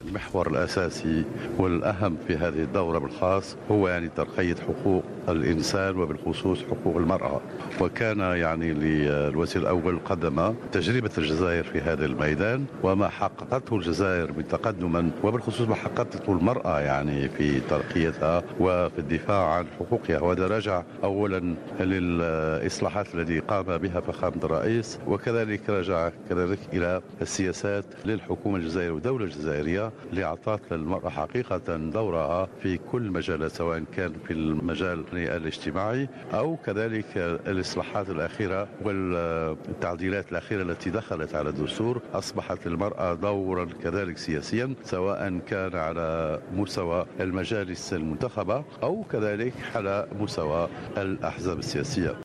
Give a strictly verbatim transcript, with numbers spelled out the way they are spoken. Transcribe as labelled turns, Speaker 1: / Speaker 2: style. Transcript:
Speaker 1: المحور الأساسي والأهم في هذه الدورة بالخاص هو يعني ترقية حقوق الإنسان وبالخصوص حقوق المرأة. وكان يعني للوزير الأول قدم تجربة الجزائر في هذا الميدان وما حققته الجزائر من تقدما، وبالخصوص ما حققته المرأة يعني في ترقيتها وفي الدفاع عن حقوقها. وهذا رجع أولا للإصلاحات التي قام بها فخامة الرئيس، وكذلك رجع كذلك إلى السياسات للحكومة الجزائرية والدولة الجزائرية لإعطاء للمرأة حقيقة دورها في كل مجال، سواء كان في المجال الاجتماعي أو كذلك الإصلاحات الأخيرة والتعديلات الأخيرة التي دخلت على الدستور. أصبحت للمرأة دورا كذلك سياسيا، سواء كان على مستوى المجالس المنتخبة أو كذلك على مستوى الأحزاب السياسية.